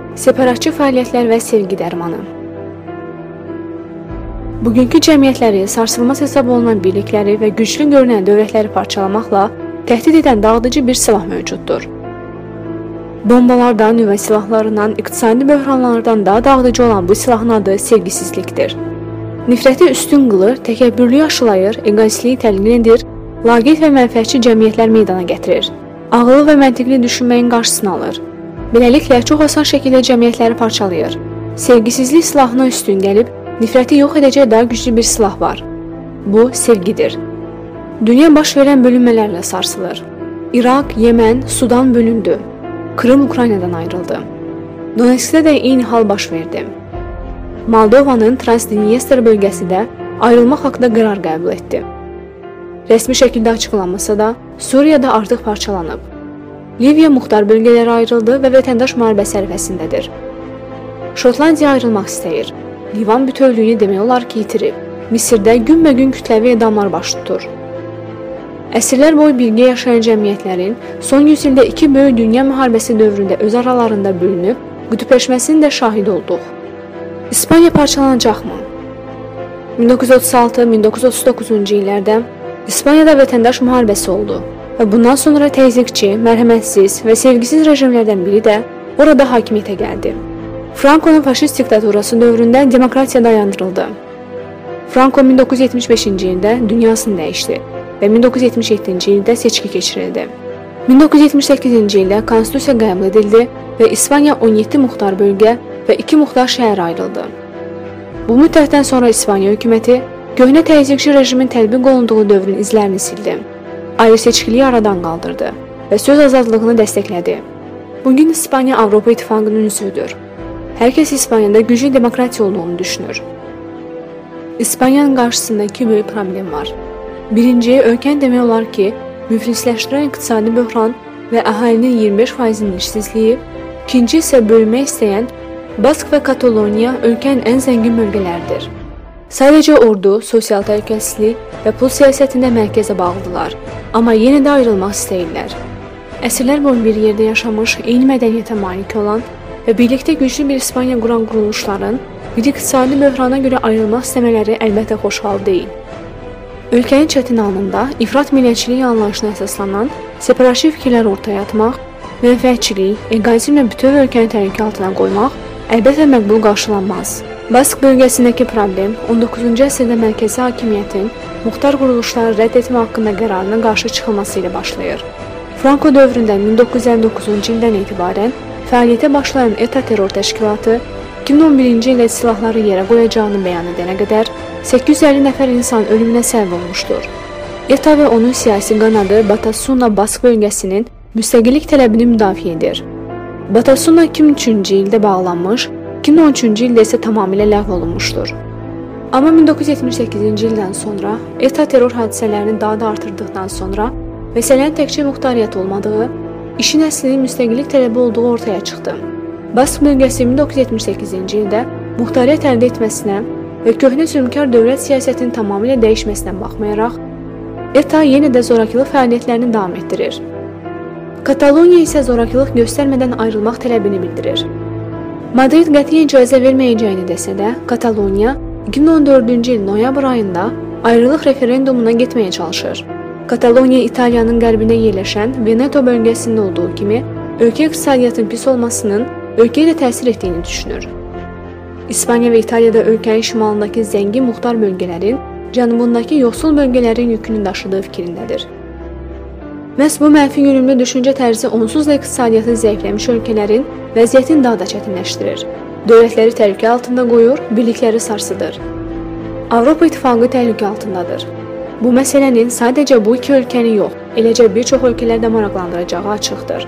Separatçı fəaliyyətlər və sevgi dərmanı. Bugünkü cəmiyyətləri, sarsılmaz hesab olunan birlikləri və güclü görünən dövlətləri parçalamaqla təhdid edən dağıdıcı bir silah mövcuddur. Bombalardan, nüvə silahlarından, iqtisadi böhranlardan daha dağıdıcı olan bu silahın adı sevgisizlikdir. Nifrəti üstün qılır, təkəbbürlüyü aşılayır, egoistliyi təlqin edir, laqeyd və mənfəətçi cəmiyyətlər meydana gətirir. Ağıllı və məntiqli düşünməyin qarşısını alır. Beləliklə, çox asan şəkildə cəmiyyətləri parçalayır. Sevgisizlik silahına üstün gəlib, nifrəti yox edəcək daha güclü bir silah var. Bu, sevgidir. Dünya baş verən bölünmələrlə sarsılır. İraq, Yemən, Sudan bölündü. Krım Ukraynadan ayrıldı. Donetskdə də eyni hal baş verdi. Moldovanın Transdniester bölgəsi də ayrılmaq haqqında qərar qəbul etdi. Rəsmi şəkildə açıqlanmasa da, Suriyada artıq parçalanıb. Liviya muxtar bölgələrə ayrıldı və vətəndaş müharibəsi ərəfəsindədir. Şotlandiya ayrılmaq istəyir. Livan bütövlüyünü demək olar ki, itirib. Misirdə günbəgün kütləvi edamlar baş tutur. Əsrlər boyu birgə yaşayan cəmiyyətlərin son 100 ildə iki böyük dünya müharibəsi dövründə öz aralarında bölünüb, qütbləşməsinin də şahidi olduq. İspaniya parçalanacaqmı? 1936-1939-cu illərdə İspaniyada vətəndaş müharibəsi oldu və bundan sonra təzyiqçi, mərhəmətsiz və sevgisiz rejimlərdən biri də orada hakimiyyətə gəldi. Frankonun faşist diktaturası dövründə demokratiya dayandırıldı. Franko 1975-ci ildə dünyasını dəyişdi və 1977-ci ildə seçki keçirildi. 1978-ci ildə konstitusiya qəbul edildi və İspaniya 17 muxtar bölgə və 2 muxtar şəhər ayrıldı. Bu müddətdən sonra İspaniya hökuməti köhnə təzyiqçi rejimin tətbiq olunduğu dövrün izlərini sildi. Ayrı seçkiliyi aradan qaldırdı və söz azadlığını dəstəklədi. Bugün İspaniya Avropa İttifaqının üzvüdür. Hər kəs İspaniyada güclü demokratiya olduğunu düşünür. İspaniyanın qarşısında iki böyük problem var. Birinci, ölkəni demək olar ki, müflisləşdirən iqtisadi böhran və əhalinin 25%-nin işsizliyi. İkinci isə bölünmək istəyən Bask və Kataloniya ölkənin ən zəngin bölgələridir. Sadəcə ordu, sosial təhlükəsizlik və pul siyasətində mərkəzə bağlıdırlar, amma yenə də ayrılmaq istəyirlər. Əsrlər boyu bir yerdə yaşamış, eyni mədəniyyətə malik olan və birlikdə güclü bir İspaniya quran quruluşların bir iqtisadi böhrana görə ayrılmaq istəmələri əlbəttə xoş hal deyil. Ölkənin çətin anında ifrat millətçilik anlayışına əsaslanan separatçı fikirlər ortaya atmaq, mənfəətçilik, egoizmlə bütöv ölkəni təhlükə altına qoymaq əlbəttə məqbul qarşılanmaz. Bask bölgəsindəki problem 19-cu əsrdə mərkəzi hakimiyyətin muxtar quruluşları rədd etmə haqqında qərarına qarşı çıxılması ilə başlayır. Franko dövründə 1959-cu ildən etibarən fəaliyyətə başlayan ETA terror təşkilatı 2011-ci ildə silahları yerə qoyacağını bəyan edənə qədər 850 nəfər insan ölümünə səbəb olmuşdur. ETA və onun siyasi qanadı Batasuna Bask bölgəsinin müstəqillik tələbini müdafiə edir. Batasuna 2003-cü ildə bağlanmış, 2013-cü ildə isə tamamilə ləğv olunmuşdur. Amma 1978-ci ildən sonra ETA terror hadisələrini daha da artırdıqdan sonra məsələnin təkcə muxtariyyət olmadığı, işin əslinin müstəqillik tələbi olduğu ortaya çıxdı. Bask bölgəsi 1978-ci ildə muxtariyyət əldə etməsinə və köhnə zülmkar dövlət siyasətinin tamamilə dəyişməsinə baxmayaraq, ETA yenə də zorakılıq fəaliyyətlərini davam etdirir. Kataloniya isə zorakılıq göstərmədən ayrılmaq tələbini bildirir. Madrid qətiyyən icazə verməyəcəyini desə də, Kataloniya 2014-cü il noyabr ayında ayrılıq referendumuna getməyə çalışır. Kataloniya İtaliyanın qərbində yerləşən Veneto bölgəsində olduğu kimi, ölkə iqtisadiyyatın pis olmasının ölkəyə də təsir etdiyini düşünür. İspaniya və İtaliyada ölkənin şimalındakı zəngin muxtar bölgələrin, cənubundakı yoxsul bölgələrin yükünü daşıdığı fikrindədir. Məhz bu mənfi yönümlü düşüncə tərzi onsuz da iqtisadiyyatı zəifləmiş ölkələrin vəziyyətini daha da çətinləşdirir. Dövlətləri təhlükə altında qoyur, birlikləri sarsıdır. Avropa İttifaqı təhlükə altındadır. Bu məsələnin sadəcə bu iki ölkəni yox, eləcə bir çox ölkələrdə maraqlandıracağı açıqdır.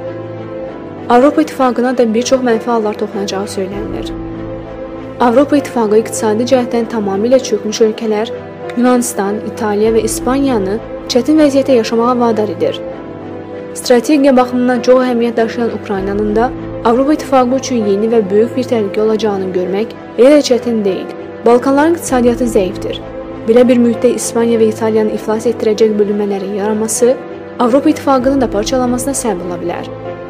Avropa İttifaqına da bir çox mənfi hallar toxunacağı söylənilir. Avropa İttifaqı iqtisadi cəhətdən tamamilə çökmüş ölkələr, Yunanistan, İtaliya və İspaniyanı çətin vəziyyətə yaşamağa vadar edir. Strategiya baxımından çox əhəmiyyət daşıyan Ukraynanın da Avropa İttifaqı üçün yeni və böyük bir təhlükə olacağını görmək elə də çətin deyil. Balkanların iqtisadiyyatı zəifdir. Belə bir mühitdə İspaniya və İtaliyanı iflas etdirəcək bölünmələrin yaranması Avropa İttifaqının da parçalanmasına səbəb ola bilər.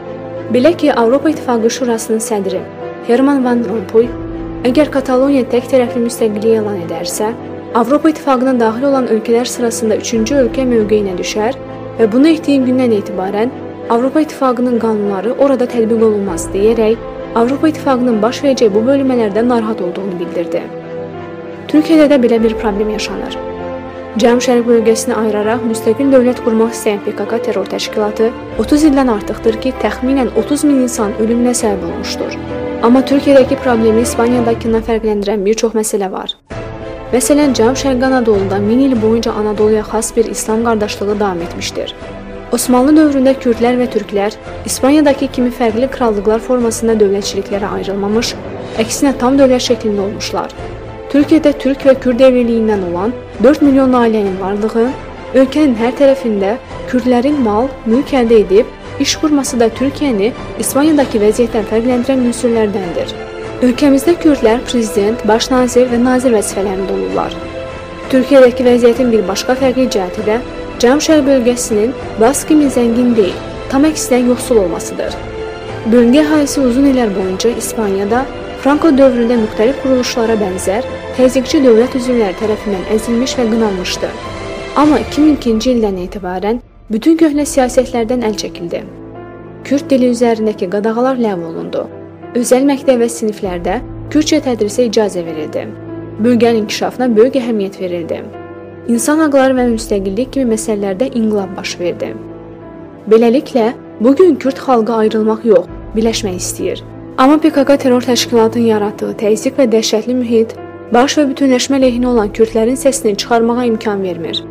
Belə ki, Avropa İttifaqı Şurasının sədri Herman Van Rompuy əgər Kataloniya tək tərəfli müstəqillik elan edərsə, Avropa İttifaqına daxil olan ölkələr sırasında 3-cü ölkə mövqeyinə düşər və bunu etdiyi gündən etibarən Avropa İttifaqının qanunları orada tətbiq olunmaz deyərək Avropa İttifaqının baş verəcək bu bölünmələrdən narahat olduğunu bildirdi. Türkiyədə də belə bir problem yaşanır. Cənub-Şərq bölgəsini ayıraraq müstəqil dövlət qurmaq istəyən PKK terror təşkilatı 30 ildən artıqdır ki, təxminən 30 min insan ölümünə səbəb olmuşdur. Amma Türkiyədəki problemi İspaniyadakından fərqləndirən bir çox məsələ var. Məsələn, Cənub-Şərq Anadoluda 1000 il boyunca Anadoluya xas bir İslam qardaşlığı davam etmişdir. Osmanlı dövründə Kürdlər və Türklər İspaniyadakı kimi fərqli krallıqlar formasında dövlətçiliklərə ayrılmamış, əksinə tam dövlət şəklində olmuşlar. Türkiyədə Türk və Kürd evliliyindən olan 4 milyon ailənin varlığı, ölkənin hər tərəfində Kürdlərin mal, mülk əldə edib, iş qurması da Türkiyəni İspaniyadakı vəziyyətdən fərqləndirən ünsürlərdəndir. Ölkəmizdə Kürdlər prezident, baş nazir və nazir vəzifələrində olurlar. Türkiyədəki vəziyyətin bir başqa fərqli cəhəti də Cənub-Şərq bölgəsinin Bas kimi zəngin deyil, tam əksinə yoxsul olmasıdır. Bölgə əhalisi uzun illər boyunca İspaniyada Franko dövründə müxtəlif quruluşlara bənzər təzyiqçi dövlət üzvləri tərəfindən əzilmiş və qınanmışdı. Amma 2002-ci ildən etibarən bütün köhnə siyasətlərdən əl çəkildi. Kürd dili üzərindəki qadağalar ləğv olundu. Özəl məktəb və siniflərdə Kürtcə tədrisə icazə verildi. Bölgənin inkişafına böyük əhəmiyyət verildi. İnsan haqları və müstəqillik kimi məsələlərdə inqilab baş verdi. Beləliklə, bugün Kürd xalqı ayrılmaq yox, birləşmək istəyir. Amma PKK terror təşkilatının yaratdığı təzyiq və dəhşətli mühit barış və bütünləşmə əleyhinə olan Kürdlərin səsini çıxarmağa imkan vermir.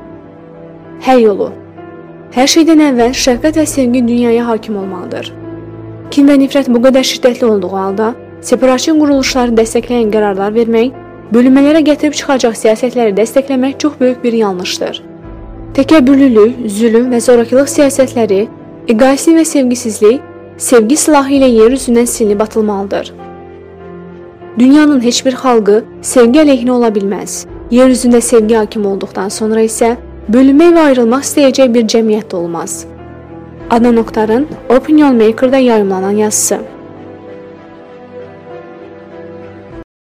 Həll yolu. Hər şeydən əvvəl şəfqət və sevgi dünyaya hakim olmalıdır. Kin və nifrət bu qədər şiddətli olduğu halda separatçı quruluşları dəstəkləyən qərarlar vermək, bölünmələrə gətirib çıxacaq siyasətləri dəstəkləmək çox böyük bir yanlışdır. Təkəbbürlülük, zülm və zorakılıq siyasətləri, egoistlik və sevgisizlik sevgi silahı ilə yer üzündən silinib atılmalıdır. Dünyanın heç bir xalqı sevgi əleyhinə ola bilməz. Yer üzündə sevgi hakim olduqdan sonra isə bölünmək və ayrılmaq istəyəcək bir cəmiyyət də olmaz. Adnan Oktar'ın Opinion Maker'da yayımlanan yazısı.